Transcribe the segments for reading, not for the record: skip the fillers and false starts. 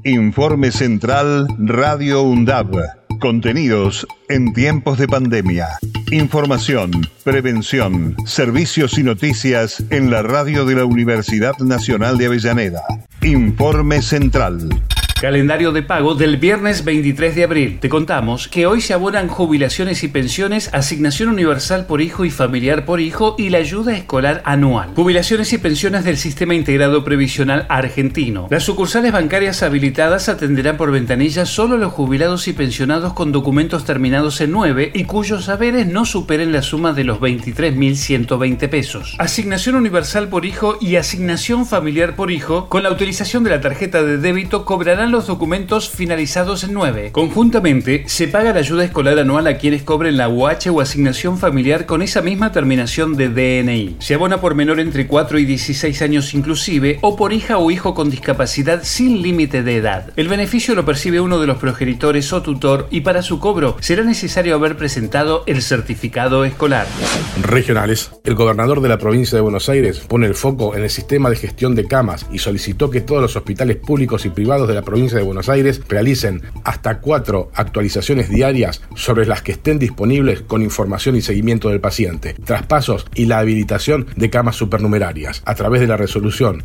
Informe Central Radio UNDAB. Contenidos en tiempos de pandemia. Información, prevención, servicios y noticias en la radio de la Universidad Nacional de Avellaneda. Informe Central. Calendario de pago del viernes 23 de abril. Te contamos que hoy se abonan jubilaciones y pensiones, asignación universal por hijo y familiar por hijo y la ayuda escolar anual. Jubilaciones y pensiones del Sistema Integrado Previsional Argentino. Las sucursales bancarias habilitadas atenderán por ventanilla solo a los jubilados y pensionados con documentos terminados en 9 y cuyos haberes no superen la suma de los 23.120 pesos. Asignación universal por hijo y asignación familiar por hijo, con la utilización de la tarjeta de débito cobrarán los documentos finalizados en 9. Conjuntamente, se paga la ayuda escolar anual a quienes cobren la UH o asignación familiar con esa misma terminación de DNI. Se abona por menor entre 4 y 16 años inclusive o por hija o hijo con discapacidad sin límite de edad. El beneficio lo percibe uno de los progenitores o tutor y para su cobro será necesario haber presentado el certificado escolar. Regionales. El gobernador de la provincia de Buenos Aires pone el foco en el sistema de gestión de camas y solicitó que todos los hospitales públicos y privados de la provincia de Buenos Aires realicen hasta 4 actualizaciones diarias sobre las que estén disponibles con información y seguimiento del paciente, traspasos y la habilitación de camas supernumerarias. A través de la resolución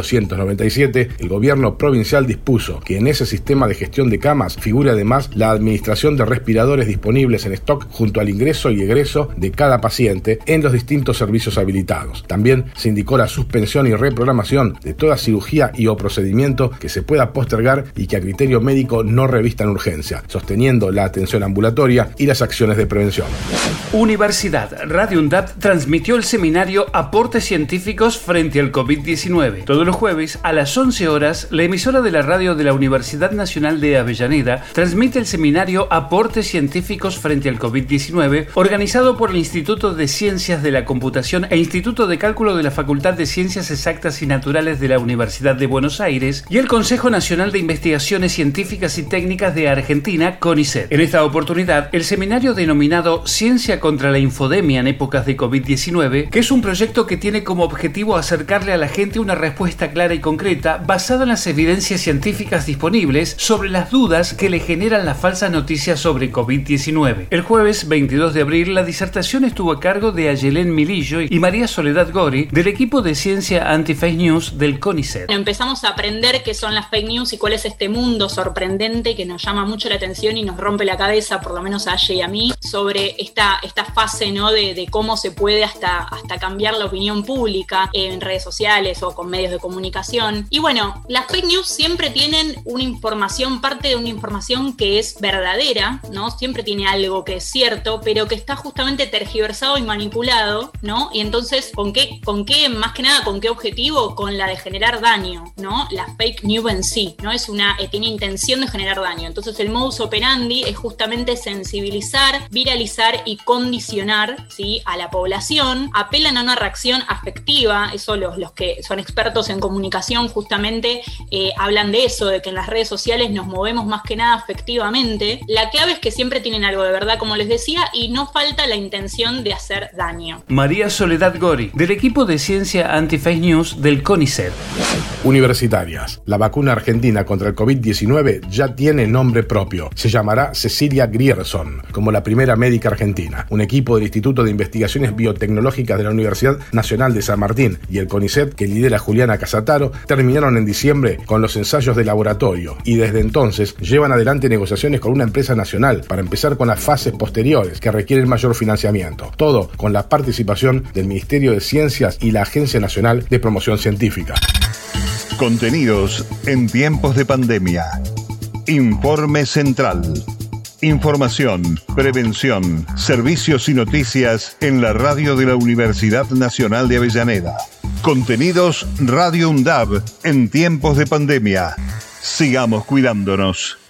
1297, el gobierno provincial dispuso que en ese sistema de gestión de camas figure además la administración de respiradores disponibles en stock junto al ingreso y egreso de cada paciente en los distintos servicios habilitados. También se indicó la suspensión y reprogramación de toda cirugía y o procedimiento que se pueda postergar y que a criterio médico no revistan urgencia, sosteniendo la atención ambulatoria y las acciones de prevención. Universidad Radio UNDAB transmitió el seminario Aportes Científicos frente al COVID-19. Todos los jueves a las 11 horas, la emisora de la radio de la Universidad Nacional de Avellaneda transmite el seminario Aportes Científicos frente al COVID-19, organizado por el Instituto de Ciencias de la Computación e Instituto de Cálculo de la Facultad de Ciencias Exactas y Naturales de la Universidad de Buenos Aires y el Consejo Nacional de Investigaciones Científicas y Técnicas de Argentina, CONICET. En esta oportunidad, el seminario denominado Ciencia contra la Infodemia en épocas de COVID-19, que es un proyecto que tiene como objetivo acercarle a la gente una respuesta clara y concreta basada en las evidencias científicas disponibles sobre las dudas que le generan las falsas noticias sobre COVID-19. El jueves 22 de abril, la disertación estuvo a cargo de Ayelén Milillo y María Soledad Gori, del equipo de Ciencia Anti-Fake News del CONICET. Empezamos a aprender qué son las fake news y cuál es este mundo sorprendente que nos llama mucho la atención y nos rompe la cabeza, por lo menos a Aye y a mí, sobre esta fase, ¿no? de cómo se puede hasta cambiar la opinión pública en redes sociales o con medios de comunicación. Y bueno, las fake news siempre tienen una información, parte de una información que es verdadera, ¿no? Siempre tiene algo que es cierto, pero que está justamente tergiversado y manipulado, ¿no? Y entonces, ¿con qué, más que nada, con qué objetivo? Con la de generar daño, ¿no? La fake news en sí, ¿no? Tiene intención de generar daño. Entonces el modus operandi es justamente sensibilizar, viralizar y condicionar, ¿sí? a la población. Apelan a una reacción afectiva. Eso los que son expertos en comunicación justamente hablan de eso, de que en las redes sociales nos movemos más que nada afectivamente. La clave es que siempre tienen algo de verdad, como les decía, y no falta la intención de hacer daño. María Soledad Gori, del equipo de Ciencia Anti-Fake News del CONICET. Universitarias. La vacuna argentina contra el COVID-19 ya tiene nombre propio. Se llamará Cecilia Grierson, como la primera médica argentina. Un equipo del Instituto de Investigaciones Biotecnológicas de la Universidad Nacional de San Martín y el CONICET, que lidera Juliana Casataro, terminaron en diciembre con los ensayos de laboratorio y desde entonces llevan adelante negociaciones con una empresa nacional para empezar con las fases posteriores que requieren mayor financiamiento. Todo con la participación del Ministerio de Ciencias y la Agencia Nacional de Promoción Científica. Contenidos en tiempos de pandemia. Informe Central. Información, prevención, servicios y noticias en la radio de la Universidad Nacional de Avellaneda. Contenidos Radio UNDAB en tiempos de pandemia. Sigamos cuidándonos.